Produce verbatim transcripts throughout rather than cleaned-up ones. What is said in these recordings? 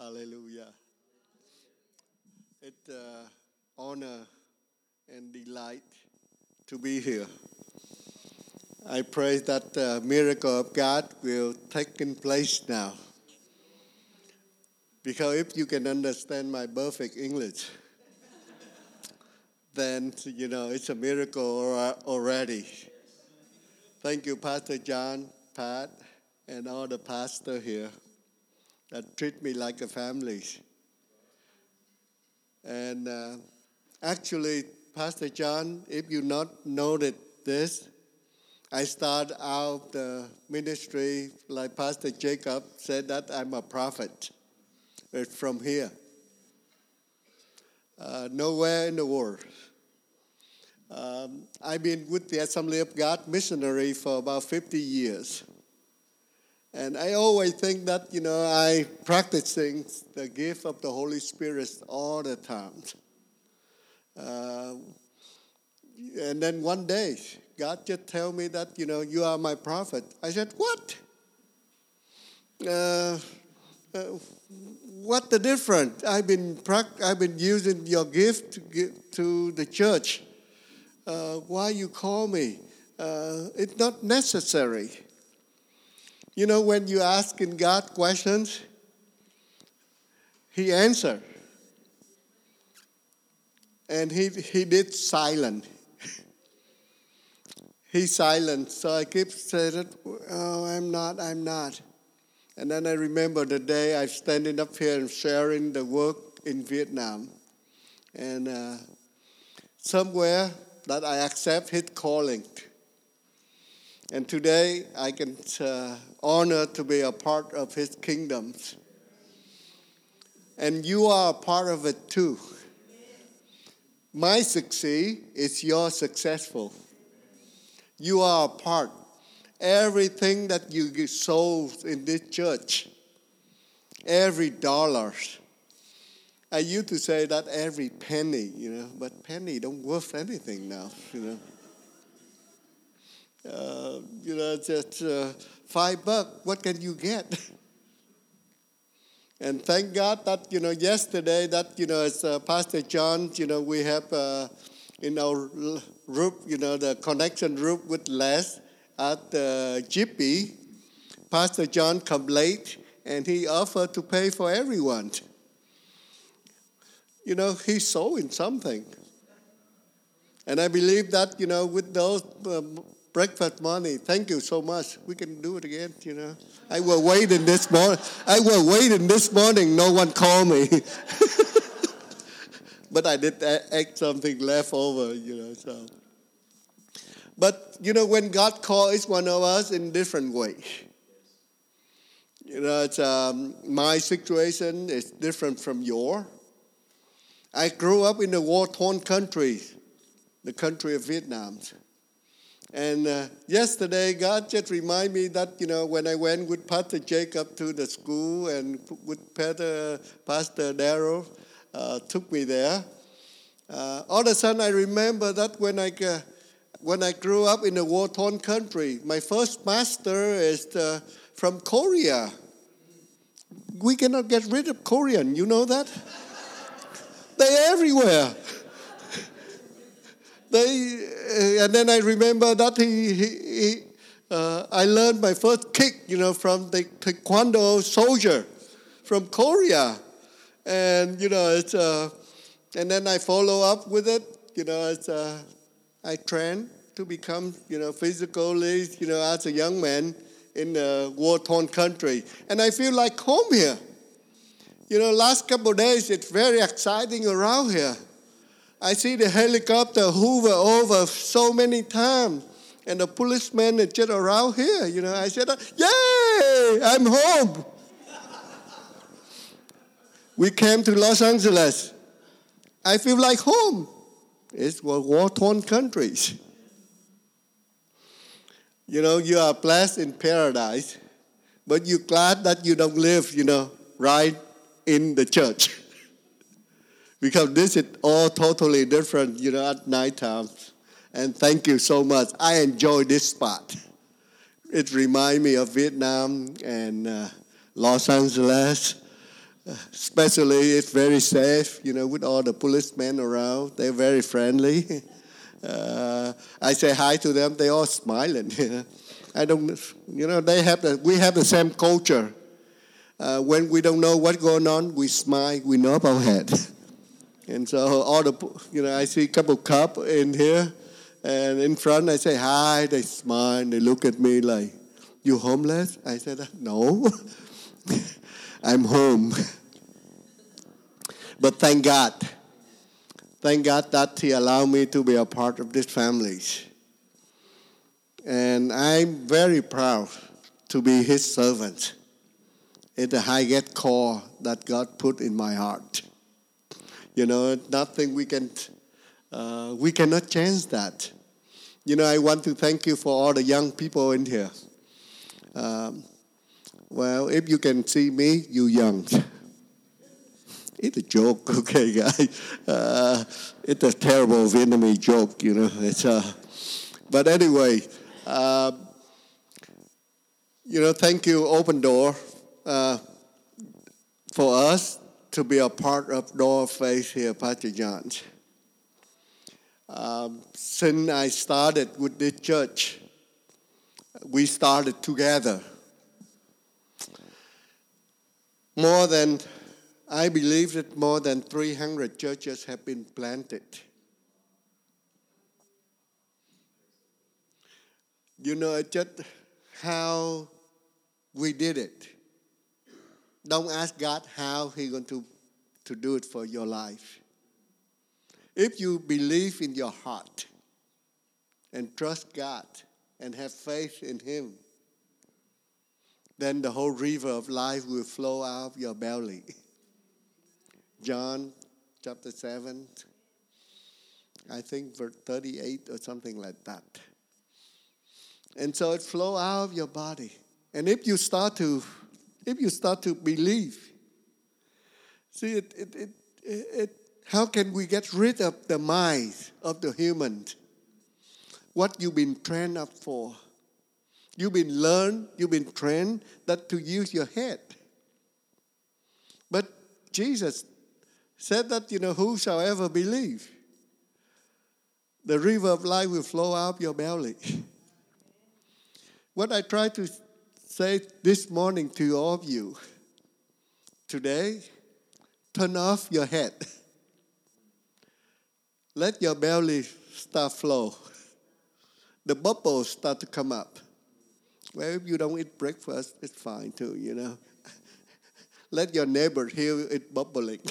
Hallelujah. It's uh, honor and delight to be here. I pray that the miracle of God will take in place now. Because if you can understand my perfect English, then, you know, it's a miracle already. Thank you, Pastor John, Pat, and all the pastors here that treat me like a family. And uh, actually, Pastor John, if you not noted this, I start out the ministry like Pastor Jacob said that I'm a prophet. It's from here. Uh, nowhere in the world. Um, I've been with the Assembly of God missionary for about fifty years. And I always think that, you know, I practicing the gift of the Holy Spirit all the time. Uh, and then one day, God just tell me that, you know, you are my prophet. I said, what? Uh, uh, what the difference? I've been I've been using your gift to give to the church. Uh, why you call me? Uh, it's not necessary. You know, when you ask in God questions, He answered. And he, he did silent. He's silent. So I keep saying, oh, I'm not, I'm not. And then I remember the day I'm standing up here and sharing the work in Vietnam. And uh, somewhere that I accept His calling. And today I can uh, honor to be a part of His kingdom. And you are a part of it too. My success is your successful. You are a part. Everything that you sold in this church, every dollar. I used to say that every penny, you know, but penny don't worth anything now, you know. Uh, you know, just uh, five bucks, what can you get? And thank God that, you know, yesterday that, you know, as uh, Pastor John, you know, we have uh, in our group, you know, the connection group with Les at the G P. Pastor John come late and he offered to pay for everyone. You know, he's sowing something. And I believe that, you know, with those uh, breakfast money, thank you so much. We can do it again, you know. I was waiting this morning. I was waiting this morning. No one called me. But I did act something left over, you know. So, but, you know, when God calls each one of us in different ways. You know, it's, um, my situation is different from yours. I grew up in a war-torn country, the country of Vietnam. And uh, yesterday, God just reminded me that, you know, when I went with Pastor Jacob to the school and with Pastor, Pastor Darrell uh, took me there, uh, all of a sudden I remember that when I, uh, when I grew up in a war-torn country, my first master is uh, from Korea. We cannot get rid of Korean, you know that? They're everywhere. They, uh, and then I remember that he, he, he uh, I learned my first kick, you know, from the taekwondo soldier from Korea, and you know, it's uh, and then I follow up with it, you know, it's uh, I train to become, you know, physically, you know, as a young man in a war-torn country, and I feel like home here. You know, last couple of days it's very exciting around here. I see the helicopter hover over so many times. And the policeman is just around here. You know, I said, yay, I'm home. We came to Los Angeles. I feel like home. It's war-torn countries. You know, you are blessed in paradise. But you're glad that you don't live, you know, right in the church. Because this is all totally different, you know, at night time. And thank you so much. I enjoy this spot. It reminds me of Vietnam and uh, Los Angeles. Especially it's very safe, you know, with all the policemen around. They're very friendly. Uh, I say hi to them. They all smiling. I don't, you know, they have the, we have the same culture. Uh, when we don't know what's going on, we smile. We nod our head. And so all the, you know, I see a couple of cops in here, and in front I say hi. They smile. They look at me like, "You homeless?" I said, "No, I'm home." But thank God. Thank God that He allowed me to be a part of this family. And I'm very proud to be His servant. It's a highest call that God put in my heart. You know, nothing we can, uh, we cannot change that. You know, I want to thank you for all the young people in here. Um, well, if you can see me, you young. It's a joke, okay, guys. Uh, it's a terrible Vietnamese joke, you know. It's uh, but anyway, uh, you know, thank you, Open Door, uh, for us to be a part of Door of Faith here, Pastor John. Um, since I started with this church, we started together. More than, I believe that more than three hundred churches have been planted. You know, just how we did it. Don't ask God how He's going to, to do it for your life. If you believe in your heart and trust God and have faith in Him, then the whole river of life will flow out of your belly. John chapter seven, I think verse thirty-eight or something like that. And so it flow out of your body. And if you start to If you start to believe, see, it, it, it, it, how can we get rid of the mind of the human? What you've been trained up for. You've been learned, you've been trained that to use your head. But Jesus said that, you know, whosoever believe, the river of life will flow out of your belly. What I try to say this morning to all of you, today, turn off your head. Let your belly start flow. The bubbles start to come up. Well, if you don't eat breakfast, it's fine too, you know. Let your neighbor hear it bubbling.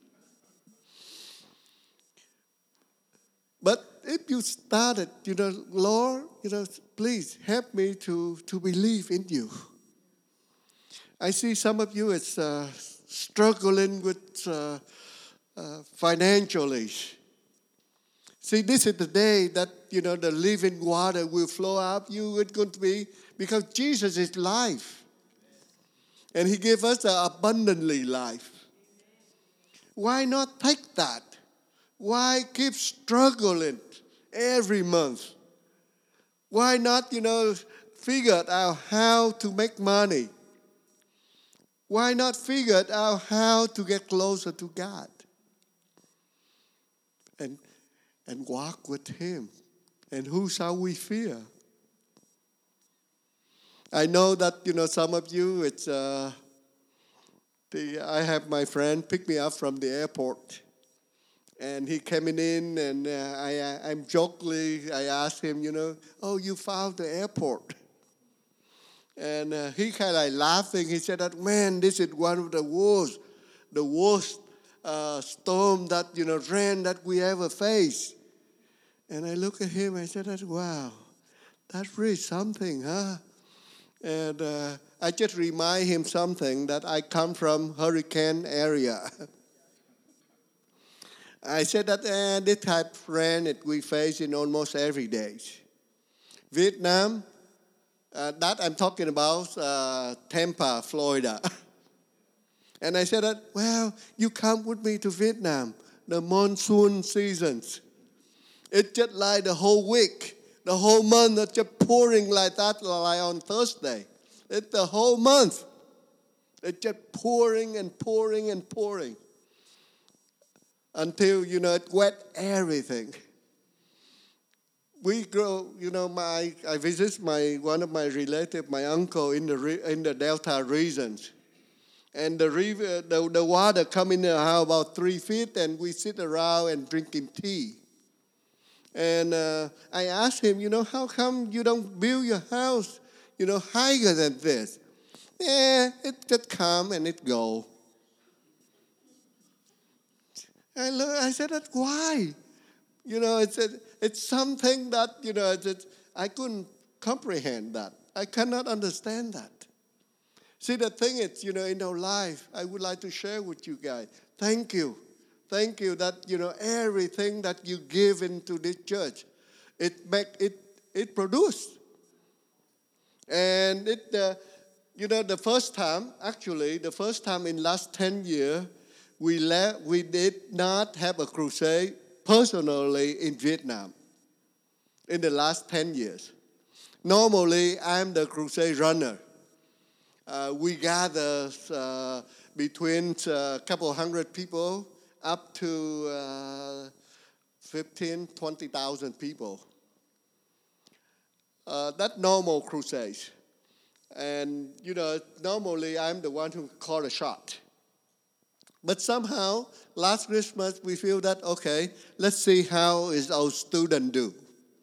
But if you started, you know, Lord, you know, please help me to, to believe in you. I see some of you is uh, struggling with uh, uh, financially. See, this is the day that, you know, the living water will flow out of you. It's going to be because Jesus is life. And He gave us an abundantly life. Why not take that? Why keep struggling every month? Why not, you know, figure out how to make money? Why not figure out how to get closer to God? And, and walk with Him. And who shall we fear? I know that, you know, some of you, it's, uh, the, I have my friend pick me up from the airport. And he came in, and uh, I, I'm jokingly, I asked him, you know, oh, you found the airport. And uh, he kind of like laughing. He said that, man, this is one of the worst, the worst uh, storm that, you know, rain that we ever faced. And I look at him, I said that, wow, that's really something, huh? And uh, I just remind him something that I come from hurricane area. I said that uh, this type of rain that we face in almost every day. Vietnam, uh, that I'm talking about uh, Tampa, Florida. And I said that, well, you come with me to Vietnam, the monsoon seasons. It's just like the whole week, the whole month is just pouring like that, like on Thursday. It's the whole month. It's just pouring and pouring and pouring until, you know, it wet everything. We grow, you know, my I visit my one of my relatives, my uncle in the re, in the Delta regions, and the river, the, the water come in the house about three feet, and we sit around and drinking tea. And uh, I asked him, you know, how come you don't build your house, you know, higher than this? Yeah, it just come and it go. I, lo- I said, that why? You know, it's a, it's something that, you know, it's, I couldn't comprehend that. I cannot understand that. See, the thing is, you know, in our life, I would like to share with you guys. Thank you. Thank you that, you know, everything that you give into this church, it make it it produce. And it, uh, you know, the first time, actually, the first time in last ten years, we left, we did not have a crusade personally in Vietnam in the last ten years. Normally, I'm the crusade runner. Uh, we gather uh, between a couple hundred people up to uh, fifteen, twenty thousand people. Uh, that's normal crusades. And, you know, normally I'm the one who call a shot. But somehow, last Christmas, we feel that, okay, let's see how is our student do.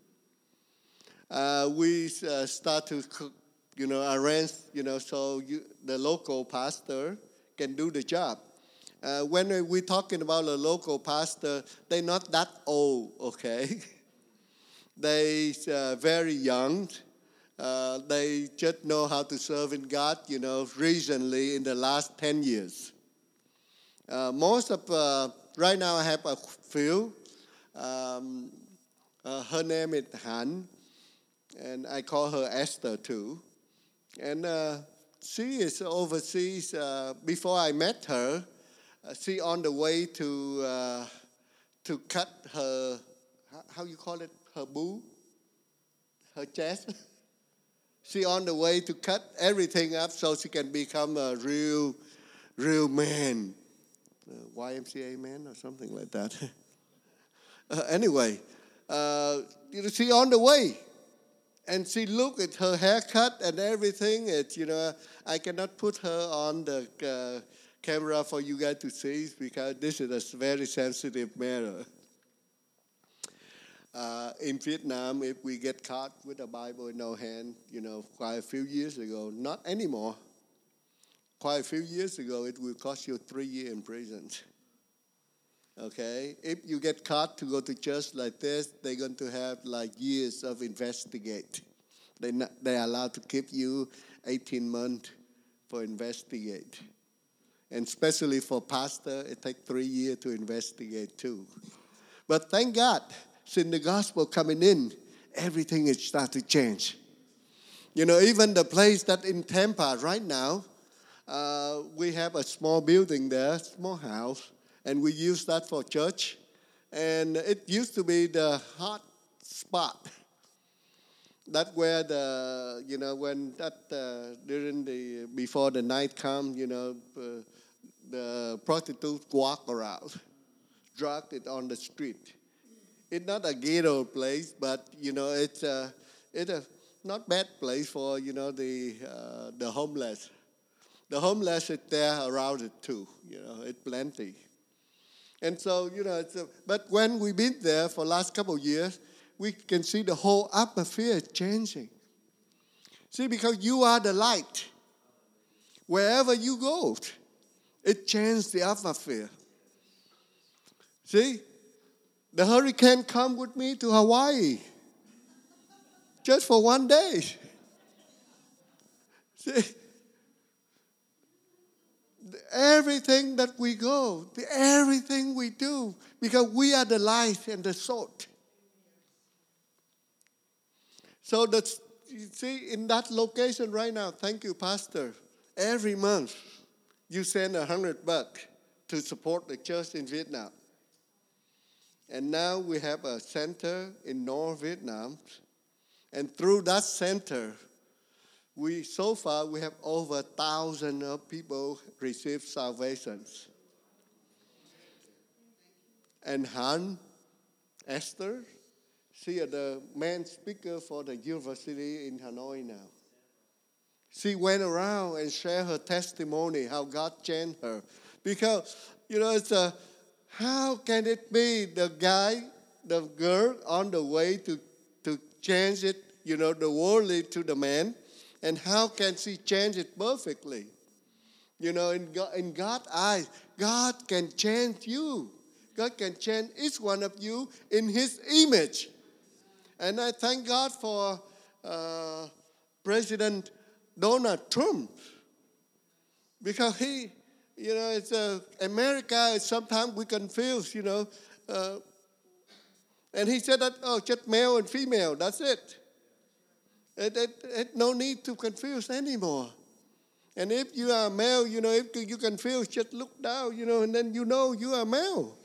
Uh, we uh, start to, you know, arrange, you know, so you, the local pastor can do the job. Uh, when we're talking about a local pastor, they're not that old, okay? They're uh, very young. Uh, they just know how to serve in God, you know, recently in the last ten years. Uh, most of, uh, right now I have a few. Um, uh, her name is Han, and I call her Esther too. And uh, she is overseas. Uh, before I met her, uh, she on the way to uh, to cut her, how, how you call it, her boo, her chest. She on the way to cut everything up so she can become a real, real man. Uh, Y M C A man or something like that. uh, anyway, uh, you know, she on the way. And she looked at her haircut and everything. It's, you know, I cannot put her on the uh, camera for you guys to see because this is a very sensitive matter. Uh, in Vietnam, if we get caught with a Bible in our hand, you know, quite a few years ago, not anymore, quite a few years ago, it will cost you three years in prison. Okay? If you get caught to go to church like this, they're going to have like years of investigate. They not, they're allowed to keep you eighteen months for investigate. And especially for pastor, it takes three years to investigate too. But thank God, since the gospel coming in, everything is starting to change. You know, even the place that in Tampa right now, uh, we have a small building there, small house, and we use that for church. And it used to be the hot spot. That's where the, you know, when that, uh, during the, before the night comes, you know, uh, the prostitutes walk around, drug it on the street. It's not a ghetto place, but, you know, it's a, it's a not bad place for, you know, the uh, the homeless. The homeless is there around it too, you know, it's plenty. And so, you know, it's a, but when we've been there for the last couple of years, we can see the whole atmosphere is changing. See, because you are the light. Wherever you go, it changes the atmosphere. See, the hurricane come with me to Hawaii just for one day. See, everything that we go, everything we do, because we are the light and the salt. So that's, you see, in that location right now, thank you, Pastor. Every month, you send a hundred bucks to support the church in Vietnam. And now we have a center in North Vietnam. And through that center, we so far we have over a thousand of people receive salvations. And Han, Esther, she is the main speaker for the university in Hanoi now. She went around and shared her testimony, how God changed her. Because, you know, it's a, how can it be the guy, the girl on the way to, to change it, you know, the worldly to the man, and how can she change it perfectly? You know, in, God, in God's eyes, God can change you. God can change each one of you in His image. And I thank God for uh, President Donald Trump. Because he, you know, it's uh, America, sometimes we confuse, you know. Uh, and he said that, oh, just male and female, that's it. It, it, it. No need to confuse anymore. And if you are male, you know, if you confuse, just look down, you know, and then you know you are male.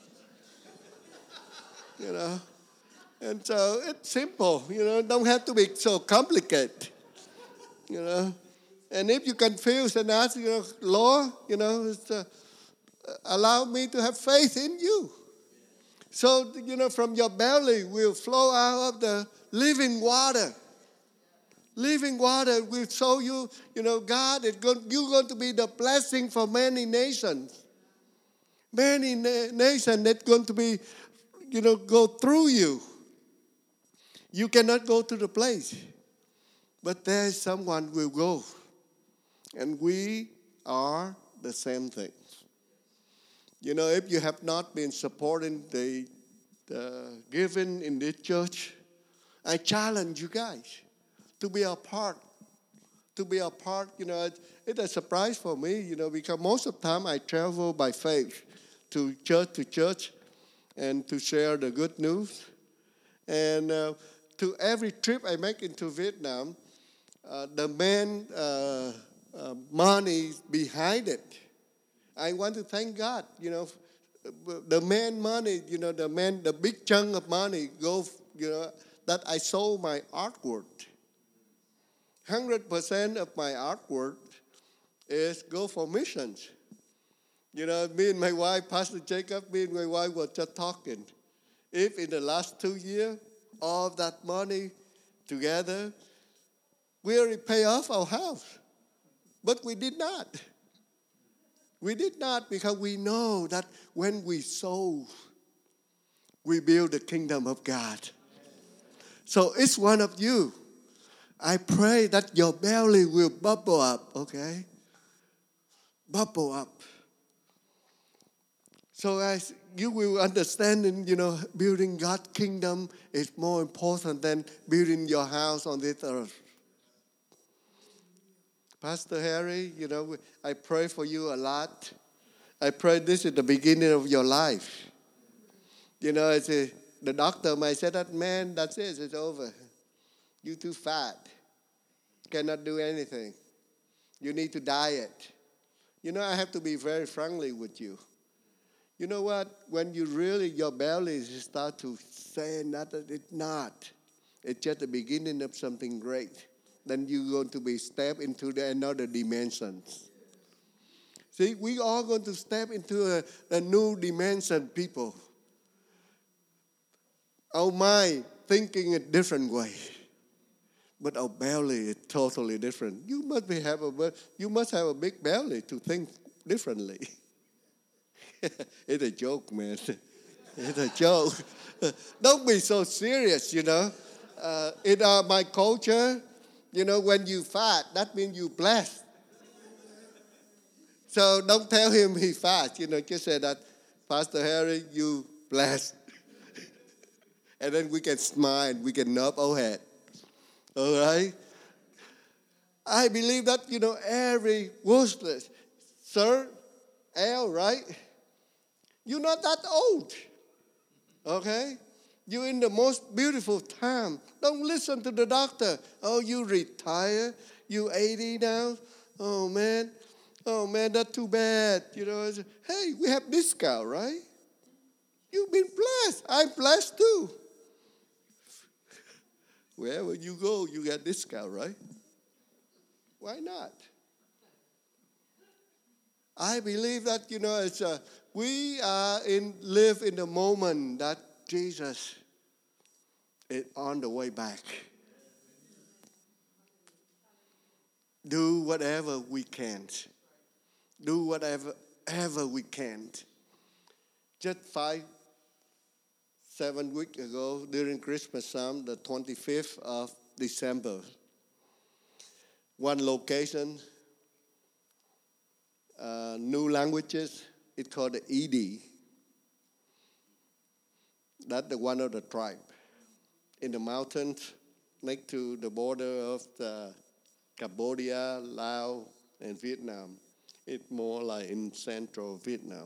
You know. And so it's simple, you know, don't have to be so complicated, you know. And if you confuse and ask, you know, Lord, you know, it's, uh, allow me to have faith in you. So, you know, from your belly will flow out of the living water. Living water will show you, you know, God, is going, you're going to be the blessing for many nations. Many na- nations that's going to be, you know, go through you. You cannot go to the place, but there is someone will go. And we are the same thing. You know, if you have not been supporting the, the giving in this church, I challenge you guys to be a part. To be a part, you know, it, it's a surprise for me, you know, because most of the time I travel by faith to church to church and to share the good news. And uh, to every trip I make into Vietnam, uh, the main uh, uh, money behind it, I want to thank God. You know, the main money, you know, the main, the big chunk of money go, you know, that I sold my artwork. one hundred percent of my artwork is go for missions. You know, me and my wife, Pastor Jacob, me and my wife were just talking. If in the last two years, all of that money together, we already pay off our house. But we did not. We did not because we know that when we sow, we build the kingdom of God. So each one of you, I pray that your belly will bubble up, okay? Bubble up. So as you will understand, you know, building God's kingdom is more important than building your house on this earth. Pastor Harry, you know, I pray for you a lot. I pray this is the beginning of your life. You know, it's a, the doctor might say that, man, that's it, it's over. You're too fat. Cannot do anything. You need to diet. You know, I have to be very friendly with you. You know what? When you really, your belly start to say that it's not. It's just the beginning of something great. Then you're going to be step into the another dimensions. See, we are going to step into a, a new dimension, people. Our mind thinking a different way. But our belly is totally different. You must be have a you must have a big belly to think differently. It's a joke, man. It's a joke. Don't be so serious, you know. Uh, in uh, my culture, you know, when you fat, that means you blessed. So don't tell him he fat. You know, just say that, Pastor Harry, you blessed. And then we can smile, we can nod our head. All right? I believe that, you know, every worthless, sir, L, right? You're not that old. Okay? You're in the most beautiful time. Don't listen to the doctor. Oh, you retire. You eighty now. Oh, man. Oh, man, that's too bad. You know, hey, we have discount, right? You've been blessed. I'm blessed too. Wherever you go, you get discount, right? Why not? I believe that, you know, it's a, we are in live in the moment that Jesus is on the way back. Do whatever we can. Do whatever ever we can. Just five, seven weeks ago, during Christmas time, the twenty-fifth of December, one location, uh, new languages, it's called the E D. That's the one of the tribe. In the mountains, next to the border of the Cambodia, Laos, and Vietnam. It's more like in central Vietnam.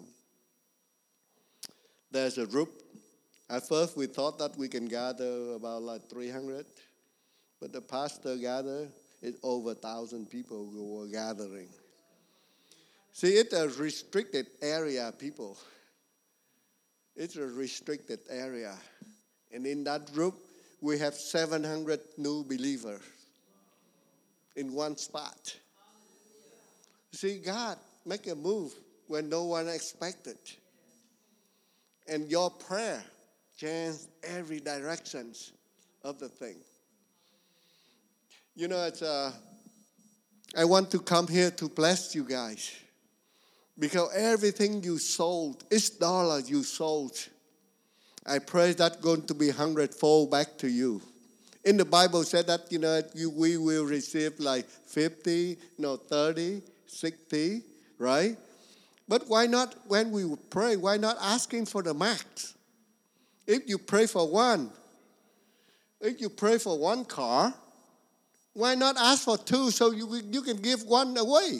There's a group. At first, we thought that we can gather about like three hundred, but the pastor gathered, it's over one thousand people who were gathering. See, it's a restricted area, people. It's a restricted area. And in that group, we have seven hundred new believers in one spot. See, God make a move when no one expected. And your prayer changes every direction of the thing. You know, it's uh, I want to come here to bless you guys. Because everything you sold, each dollar you sold, I pray that's going to be hundredfold back to you. In the Bible said that, you know, you, we will receive like fifty, no, thirty, sixty, right? But why not, when we pray, why not asking for the max? If you pray for one, if you pray for one car, why not ask for two so you, you can give one away?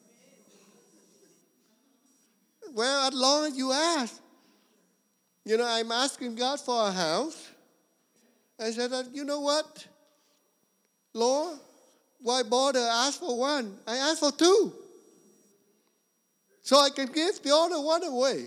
Well, as long as you ask. You know, I'm asking God for a house. I said, that, you know what? Lord, why bother ask for one? I ask for two. So I can give the other one away.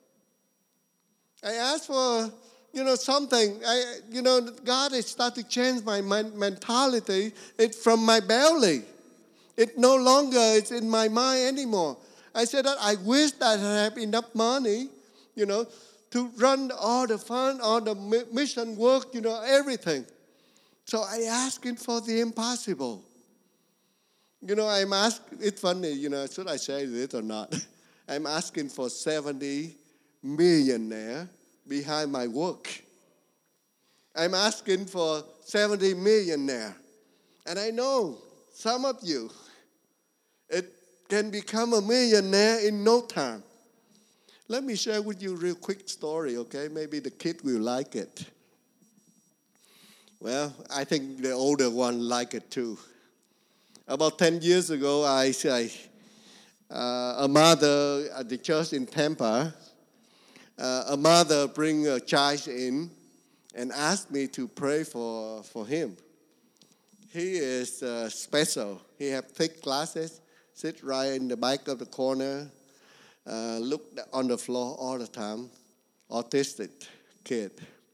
I asked for, you know, something. I, you know, God is starting to change my mentality. It's from my belly. It no longer is in my mind anymore. I said that I wish that I have enough money, you know, to run all the fund, all the mission work, you know, everything. So I asking for the impossible. You know, I'm asking, it's funny, you know, should I say this or not? I'm asking for seventy millionaire behind my work. I'm asking for seventy millionaire. And I know some of you, it can become a millionaire in no time. Let me share with you a real quick story, okay? Maybe the kid will like it. Well, I think the older one like it too. About ten years ago, I say, uh, a mother at the church in Tampa, uh, a mother bring a child in and asked me to pray for, for him. He is uh, special. He have thick glasses, sit right in the back of the corner, uh, look on the floor all the time, autistic kid.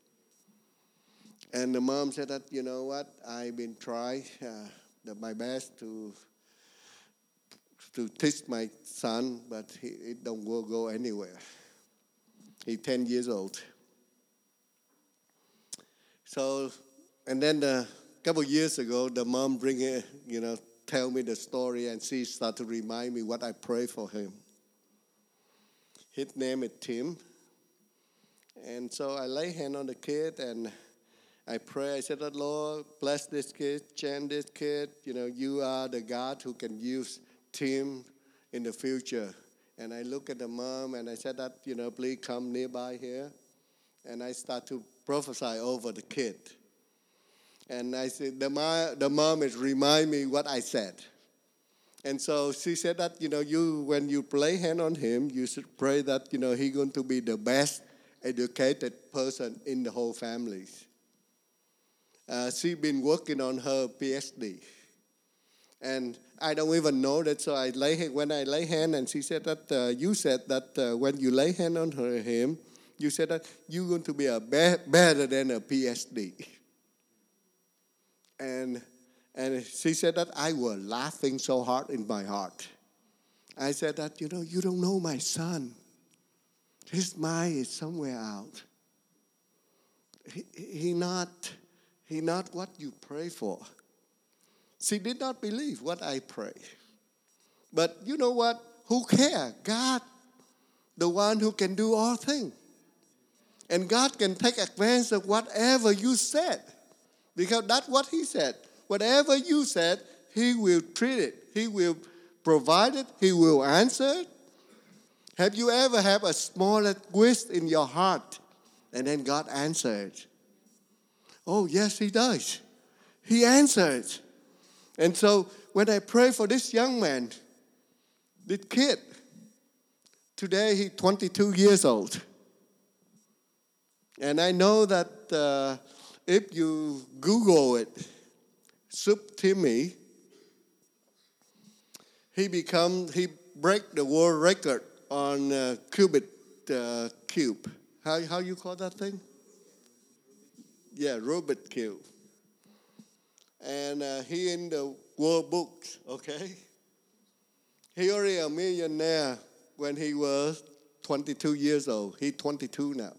And the mom said that, you know what, I've been trying uh, my best to to teach my son, but he, it don't go, go anywhere. He's ten years old. So, and then a couple of years ago, the mom bring it, you know, tell me the story, and she started to remind me what I pray for him. His name is Tim. And so I lay hand on the kid, and I pray. I said, Lord, bless this kid, change this kid. You know, you are the God who can use Tim in the future. And I look at the mom, and I said that, you know, please come nearby here. And I start to prophesy over the kid. And I said, the mom, the mom is remind me what I said. And so she said that, you know, you when you lay hand on him, you should pray that, you know, he's going to be the best educated person in the whole family. Uh, she's been working on her P H D. And I don't even know that, so I lay when I lay hand, and she said that, uh, you said that uh, when you lay hand on her, him, you said that you're going to be a be- better than a P H D. And And she said that I was laughing so hard in my heart. I said that, you know, you don't know my son. His mind is somewhere out. He, he not, he not what you pray for. She did not believe what I pray. But you know what? Who cares? God, the one who can do all things. And God can take advantage of whatever you said. Because that's what he said. Whatever you said, he will treat it. He will provide it. He will answer it. Have you ever had a small request in your heart and then God answered? Oh, yes, he does. He answered. And so when I pray for this young man, this kid, today he's twenty-two years old. And I know that uh, if you Google it, Soup Timmy, he become he break the world record on uh, Cubit uh, cube. How how you call that thing? Yeah, Rubik cube. And uh, he in the world books. Okay. He already a millionaire when he was twenty-two years old. He's twenty-two now.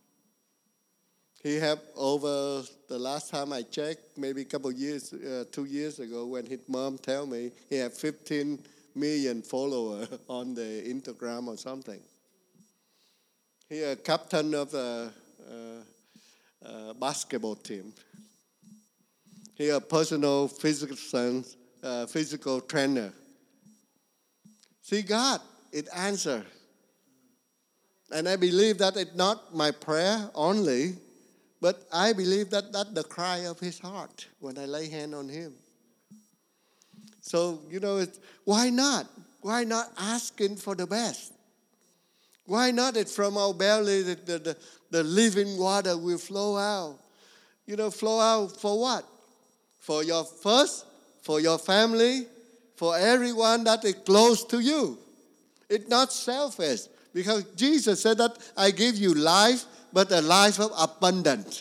He have over, the last time I checked, maybe a couple of years, uh, two years ago, when his mom told me, he had fifteen million followers on the Instagram or something. He a captain of a, a, a basketball team. He a personal physical, uh, physical trainer. See, God, it answered. And I believe that it's not my prayer only, but I believe that that's the cry of his heart when I lay hand on him. So, you know, it's, why not? Why not asking for the best? Why not it from our belly, the, the, the, the living water will flow out? You know, flow out for what? For your first, for your family, for everyone that is close to you. It's not selfish. Because Jesus said that I give you life, but a life of abundance.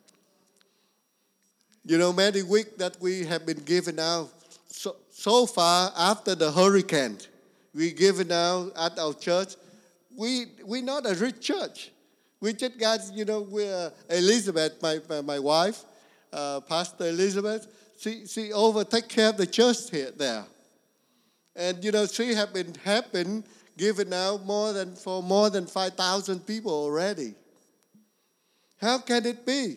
You know, many weeks that we have been given out, so, so far after the hurricane, we given out at our church. We we not a rich church. We just got, you know, we're Elizabeth, my my, my wife, uh, Pastor Elizabeth. She she over take care of the church here there, and you know she have been helping. Given out more than for more than five thousand people already. How can it be?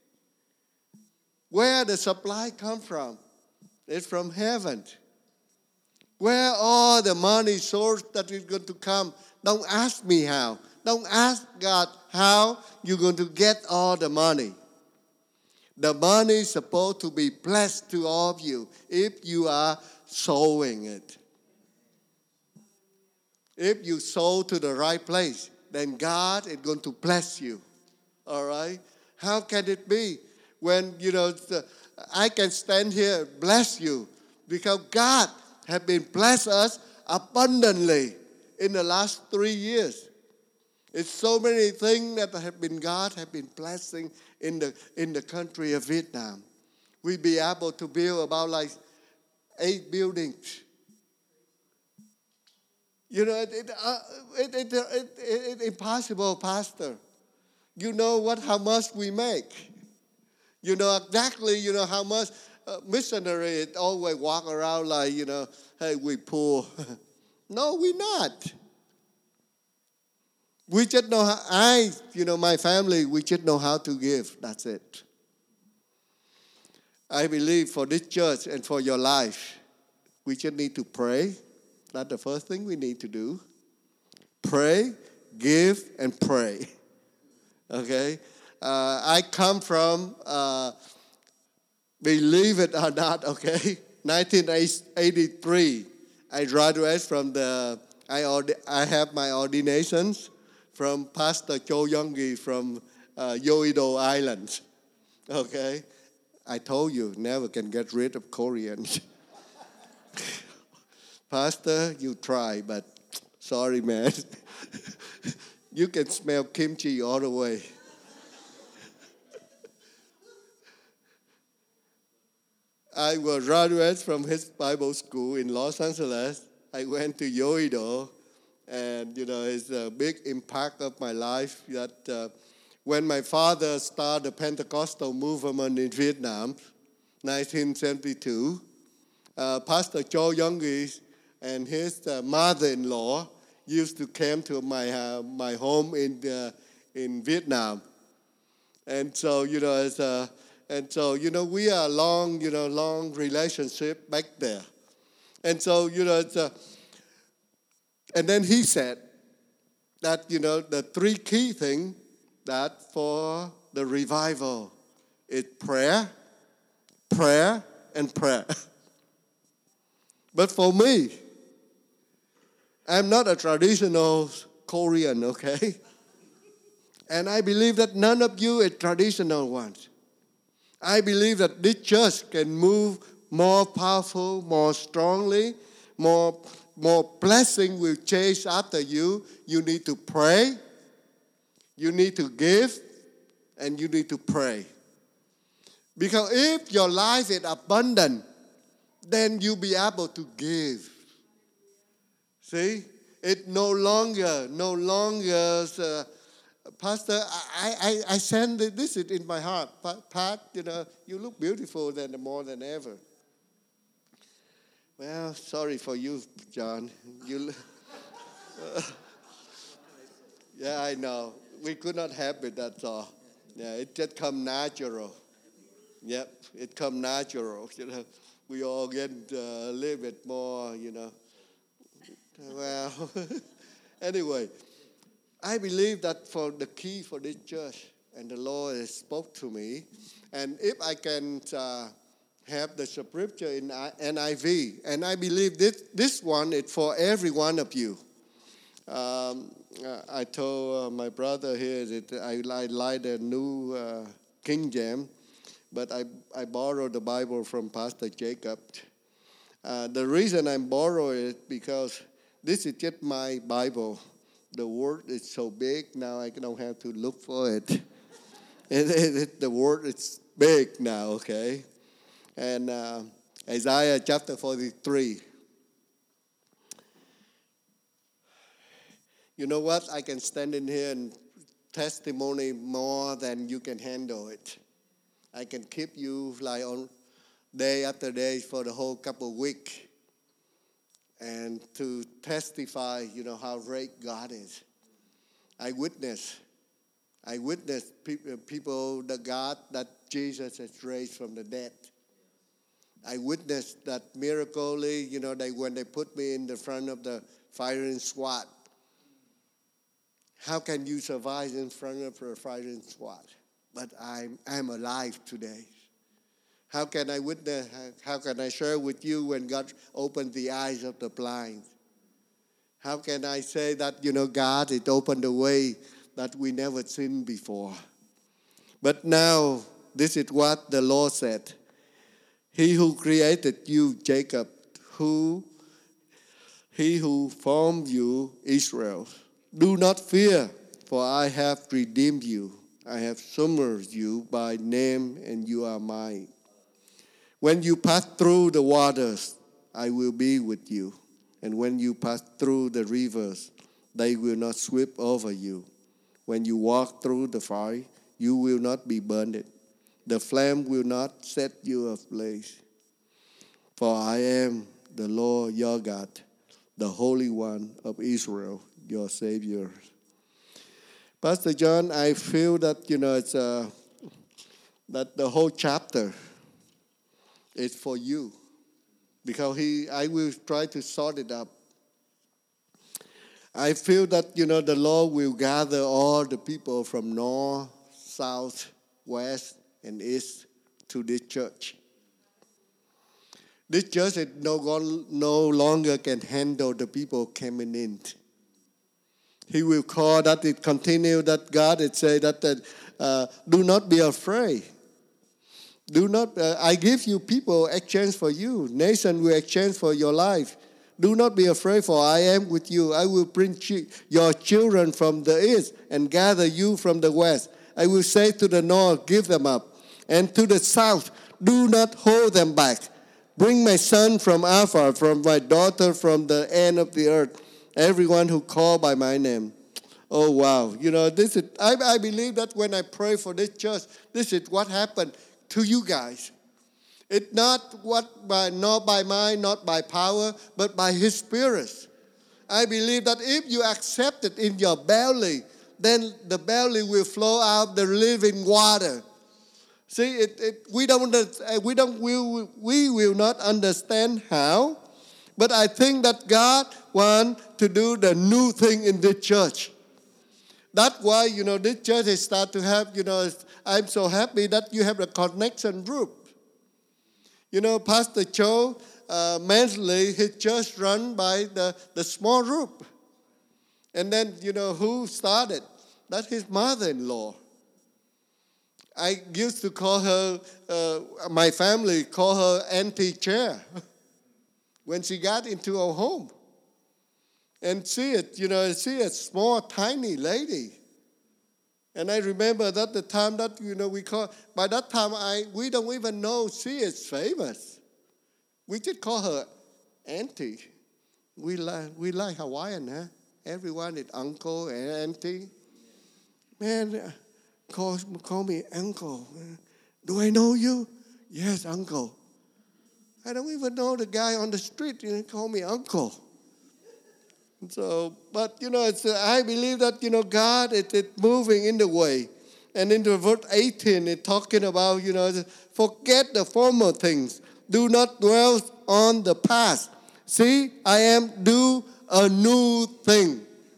Where the supply come from? It's from heaven. Where all the money source that is going to come? Don't ask me how. Don't ask God how you're going to get all the money. The money is supposed to be blessed to all of you if you are sowing it. If you sow to the right place, then God is going to bless you. All right? How can it be when, you know, the, I can stand here and bless you because God has been blessed us abundantly in the last three years. It's so many things that have been God have been blessing in the in the country of Vietnam. We be able to build about like eight buildings. You know, it, it, uh, it, it, it, it, it, it impossible, Pastor. You know what? How much we make. You know exactly. You know how much uh, missionary always walk around like, you know, hey, we poor. No, we not. We just know how. I, you know, my family, we just know how to give. That's it. I believe for this church and for your life, we just need to pray. That's the first thing we need to do. Pray, give, and pray. Okay? Uh, I come from, uh, believe it or not, okay, nineteen eighty-three. I graduated from the, I, ord- I have my ordinations from Pastor Cho Yonggi from uh, Yoido Island. Okay? I told you, never can get rid of Koreans. Pastor, you try, but sorry, man. You can smell kimchi all the way. I was graduate from his Bible school in Los Angeles. I went to Yoido, and you know, it's a big impact of my life. That uh, when my father started the Pentecostal movement in Vietnam, nineteen seventy-two, uh, Pastor Cho Young-gi and his uh, mother-in-law used to come to my uh, my home in uh, in Vietnam, and so you know, it's a and so you know, we are long you know long relationship back there, and so you know, it's a, and then he said that you know the three key things that for the revival is prayer, prayer, and prayer. But for me, I'm not a traditional Korean, okay? And I believe that none of you are traditional ones. I believe that this church can move more powerful, more strongly, more, more blessing will chase after you. You need to pray, you need to give, and you need to pray. Because if your life is abundant, then you'll be able to give. See? It no longer, no longer, uh, Pastor, I, I, I send this in my heart. Pat, you know, you look beautiful than more than ever. Well, sorry for you, John. You, uh, yeah, I know. We could not help it, that's all. Yeah, it just come natural. Yep, it come natural. You know, we all get uh, a little bit more, you know. Well, anyway, I believe that for the key for this church, and the Lord has spoke to me, and if I can uh, have the scripture in N I V, and I believe this this one is for every one of you. Um, uh, I told uh, my brother here that I, I like the new uh, King James, but I, I borrowed the Bible from Pastor Jacob. Uh, the reason I'm borrowing it because this is just my Bible. The word is so big, now I don't have to look for it. it, it, it the word is big now, okay? And uh, Isaiah chapter forty-three. You know what? I can stand in here and testimony more than you can handle it. I can keep you like on day after day for the whole couple of weeks. And to testify, you know, how great God is. I witness. I witness pe- people, the God that Jesus has raised from the dead. I witnessed that miraculously, you know, they, when they put me in the front of the firing squad. How can you survive in front of a firing squad? But I'm, I'm alive today. How can I witness? How can I share with you when God opened the eyes of the blind? How can I say that, you know, God, it opened the way that we never seen before? But now, this is what the Lord said. He who created you, Jacob, who, he who formed you, Israel, do not fear, for I have redeemed you. I have summoned you by name, and you are mine. When you pass through the waters, I will be with you. And when you pass through the rivers, they will not sweep over you. When you walk through the fire, you will not be burned. The flame will not set you ablaze. For I am the Lord your God, the Holy One of Israel, your Savior. Pastor John, I feel that, you know, it's uh, that the whole chapter is for you. Because he, I will try to sort it up. I feel that, you know, the Lord will gather all the people from north, south, west, and east to this church. This church is no, no longer can handle the people coming in. He will call that it continue that God it say that uh, do not be afraid. Do not. Uh, I give you people exchange for you. Nation will exchange for your life. Do not be afraid, for I am with you. I will bring chi- your children from the east and gather you from the west. I will say to the north, give them up, and to the south, do not hold them back. Bring my son from afar, from my daughter from the end of the earth, everyone who call by my name. Oh, wow. You know, this is, I, I believe that when I pray for this church, this is what happened to you guys. It's not what by not by mind, not by power, but by His Spirit. I believe that if you accept it in your belly, then the belly will flow out the living water. See, it, it, we don't we don't we, we will not understand how, but I think that God wants to do the new thing in this church. That's why, you know, this church has started to have, you know, I'm so happy that you have a connection group. You know, Pastor Cho, uh, mentally, his church run by the, the small group. And then, you know, who started? That's his mother-in-law. I used to call her, uh, my family call her Auntie Chair when she got into our home. And see it, you know, see a small, tiny lady. And I remember that the time that, you know, we call, by that time, I we don't even know she is famous. We just call her Auntie. We like, we like Hawaiian, huh? Everyone is uncle and auntie. Man, call, call me uncle. Do I know you? Yes, uncle. I don't even know the guy on the street. You know, call me uncle. So, but, you know, it's, uh, I believe that, you know, God is it, moving in the way. And in the verse eighteen, it's talking about, you know, forget the former things. Do not dwell on the past. See, I am do a new thing.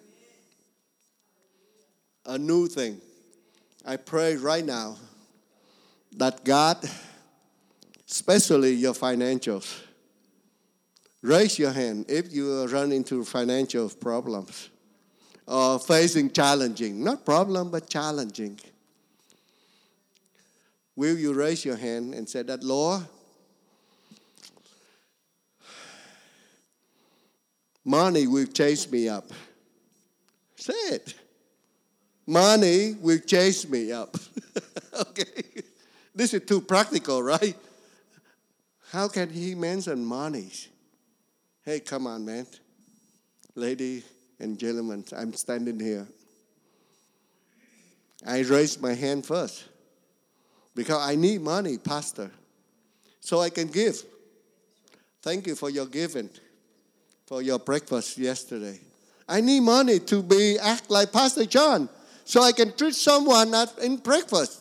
A new thing. I pray right now that God, especially your financials, raise your hand if you run into financial problems or facing challenging, not problem, but challenging. Will you raise your hand and say that, Lord, money will chase me up. Say it. Money will chase me up. Okay. This is too practical, right? How can he mention money? Hey, come on, man. Ladies and gentlemen, I'm standing here. I raised my hand first because I need money, Pastor, so I can give. Thank you for your giving, for your breakfast yesterday. I need money to be act like Pastor John so I can treat someone at, in breakfast.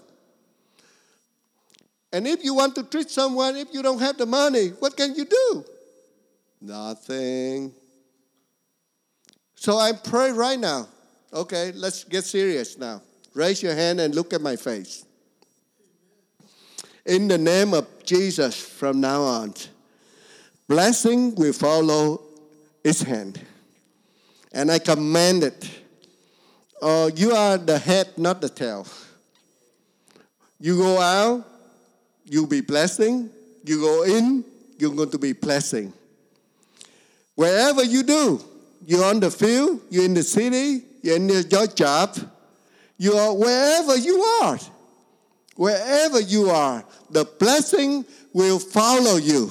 And if you want to treat someone, if you don't have the money, what can you do? Nothing. So I pray right now. Okay, let's get serious now. Raise your hand and look at my face. In the name of Jesus, from now on, blessing will follow His hand. And I command it. Oh, you are the head, not the tail. You go out, you'll be blessing. You go in, you're going to be blessing. Wherever you do, you're on the field, you're in the city, you're in your job, you are wherever you are. Wherever you are, the blessing will follow you.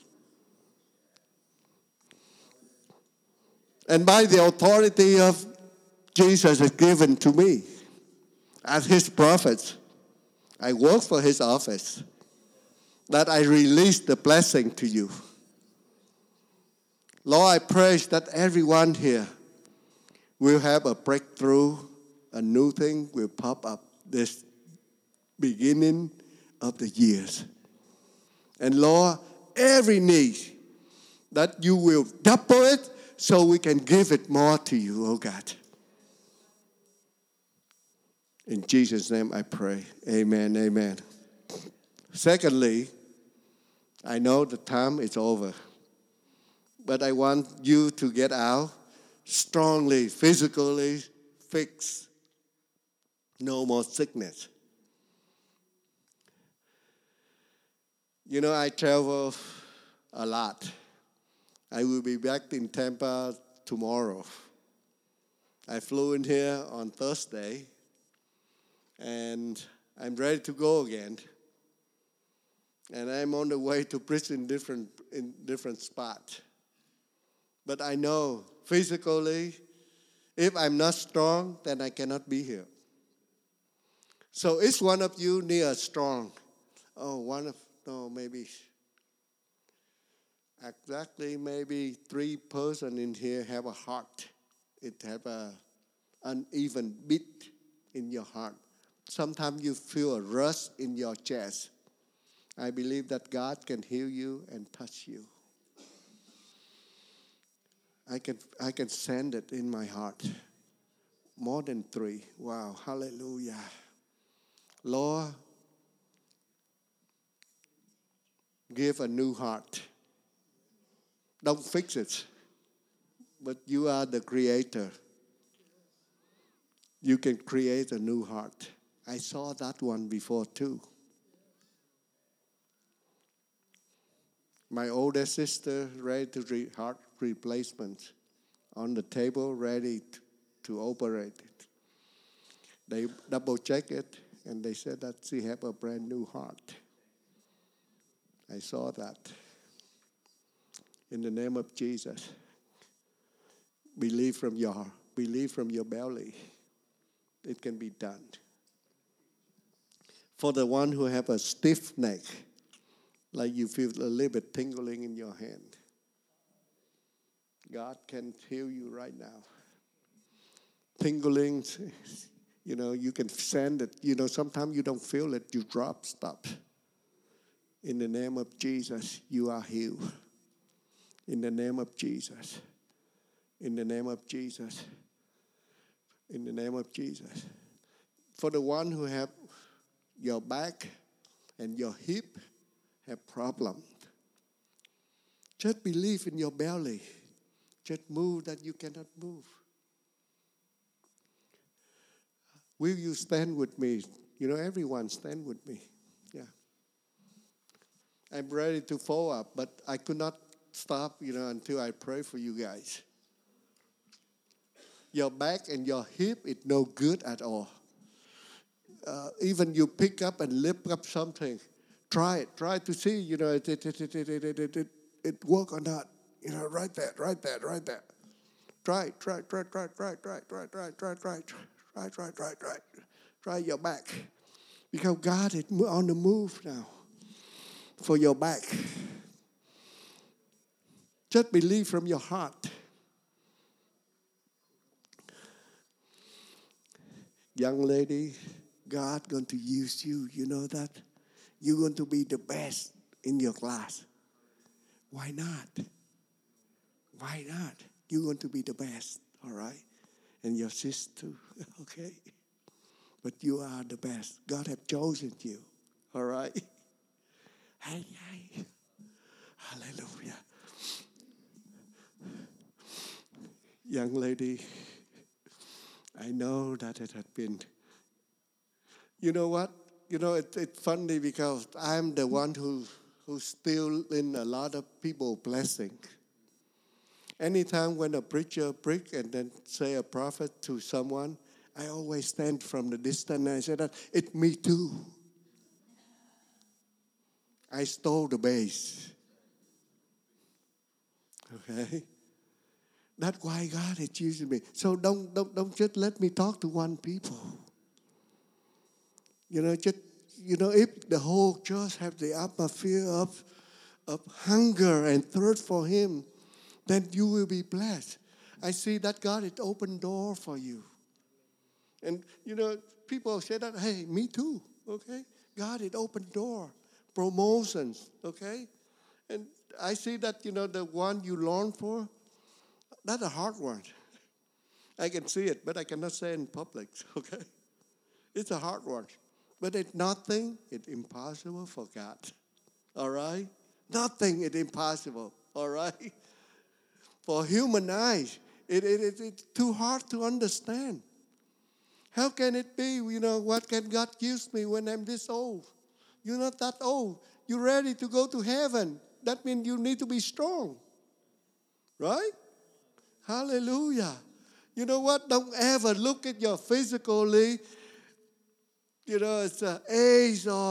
And by the authority of Jesus is given to me as His prophet, I work for His office, that I release the blessing to you. Lord, I pray that everyone here will have a breakthrough, a new thing will pop up this beginning of the years. And Lord, every need that you will double it so we can give it more to you, oh God. In Jesus' name I pray. Amen, amen. Secondly, I know the time is over. But I want you to get out strongly, physically fixed. No more sickness. You know, I travel a lot. I will be back in Tampa tomorrow. I flew in here on Thursday, and I'm ready to go again. And I'm on the way to preach in different in different spots. But I know physically, if I'm not strong, then I cannot be here. So each one of you need a strong. Oh, one of, no, maybe, exactly maybe three person in here have a heart. It have a uneven beat in your heart. Sometimes you feel a rush in your chest. I believe that God can heal you and touch you. I can I can send it in my heart. More than three. Wow, hallelujah. Lord, give a new heart. Don't fix it. But you are the creator. You can create a new heart. I saw that one before too. My older sister ready to re- heart replacement on the table, ready to, to operate it. They double check it and they said that she have a brand new heart. I saw that. In the name of Jesus, believe from your believe from your belly. It can be done. For the one who have a stiff neck, like you feel a little bit tingling in your hand, God can heal you right now. Tingling, you know, you can send it. You know, sometimes you don't feel it, you drop stuff. In the name of Jesus, you are healed. In the name of Jesus. In the name of Jesus. In the name of Jesus. For the one who have your back and your hip have problems, just believe in your belly. Just move that you cannot move. Will you stand with me? You know, everyone stand with me. Yeah. I'm ready to follow up, but I could not stop, you know, until I pray for you guys. Your back and your hip is no good at all. Uh, even you pick up and lift up something, try it. Try to see, you know, it it it it it it, it, it, it work or not. You know, right there, right there, right there. Try, try, try, try, try, try, try, try, try, try, try, try, try, try. Try your back, because God is on the move now for your back. Just believe from your heart. Young lady, God going to use you. You know that? You're going to be the best in your class. Why not? Why not? You're going to be the best, all right? And your sister, okay? But you are the best. God have chosen you, all right? Hey, hey. Hallelujah. Young lady, I know that it had been, you know what? You know, it, it's funny because I'm the one who who steal in a lot of people blessing. Anytime when a preacher preach and then say a prophet to someone, I always stand from the distance and I say that, it's me too. I stole the base. Okay? That's why God is using me. So don't, don't, don't just let me talk to one people. You know, just, you know, if the whole church have the atmosphere of, of hunger and thirst for Him, then you will be blessed. I see that God has opened door for you. And, you know, people say that, hey, me too, okay? God has opened door, promotions, okay? And I see that, you know, the one you long for, that's a hard one. I can see it, but I cannot say in public, okay? It's a hard one. But it's nothing, it's impossible for God, all right? Nothing is impossible, all right? For human eyes, it, it, it, it's too hard to understand. How can it be, you know, what can God use me when I'm this old? You're not that old. You're ready to go to heaven. That means you need to be strong, right? Hallelujah. You know what? Don't ever look at your physically, you know, it's an age or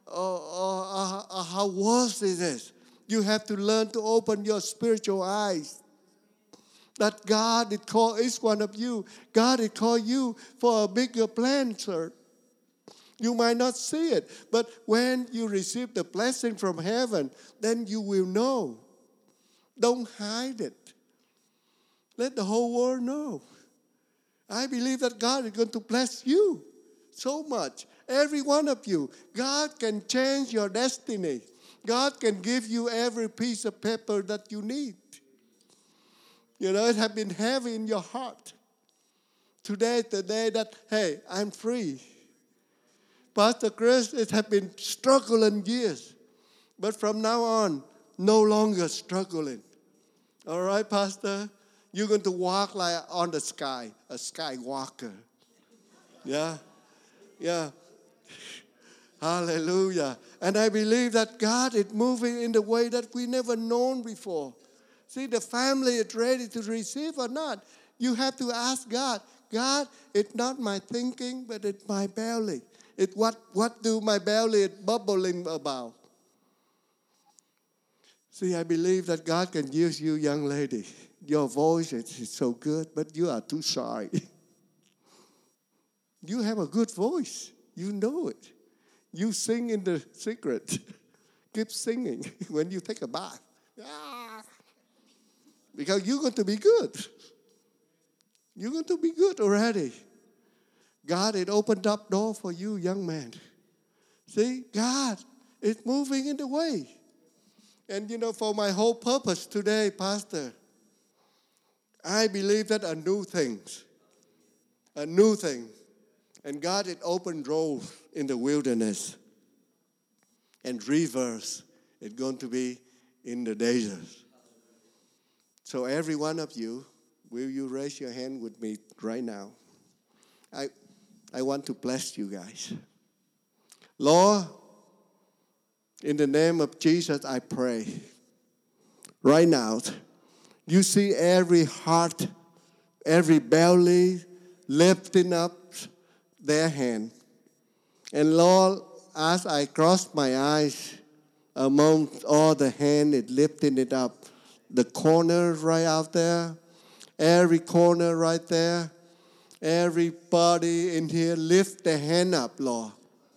or, or, or, or how worse it is. You have to learn to open your spiritual eyes. That God did call each one of you. God did call you for a bigger plan, sir. You might not see it, but when you receive the blessing from heaven, then you will know. Don't hide it. Let the whole world know. I believe that God is going to bless you so much. Every one of you. God can change your destiny. God can give you every piece of paper that you need. You know, it has been heavy in your heart. Today is the day that, hey, I'm free. Pastor Chris, it has been struggling years. But from now on, no longer struggling. All right, Pastor? You're going to walk like on the sky, a skywalker. Yeah? Yeah. Hallelujah. And I believe that God is moving in the way that we never known before. See, the family is ready to receive or not. You have to ask God, God, it's not my thinking, but it's my belly. It what what do my belly is bubbling about? See, I believe that God can use you, young lady. Your voice is so good, but you are too shy. You have a good voice. You know it. You sing in the secret. Keep singing when you take a bath. Ah. Because you're going to be good. You're going to be good already. God had opened up door for you, young man. See, God is moving in the way. And you know, for my whole purpose today, Pastor, I believe that a new thing, a new thing, and God had opened roads in the wilderness, and rivers is going to be in the desert. So every one of you, will you raise your hand with me right now? I I want to bless you guys. Lord, in the name of Jesus, I pray. Right now, you see every heart, every belly lifting up their hand. And Lord, as I cross my eyes among all the hand it lifting it up, the corner right out there, every corner right there, everybody in here, lift their hand up, Lord.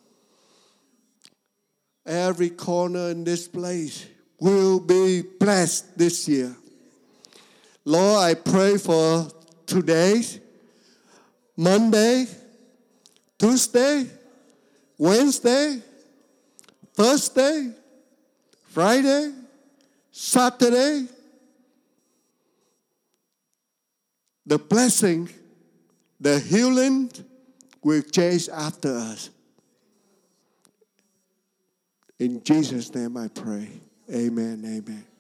Every corner in this place will be blessed this year. Lord, I pray for today, Monday, Tuesday, Wednesday, Thursday, Friday, Saturday. The blessing, the healing will chase after us. In Jesus' name I pray. Amen, amen.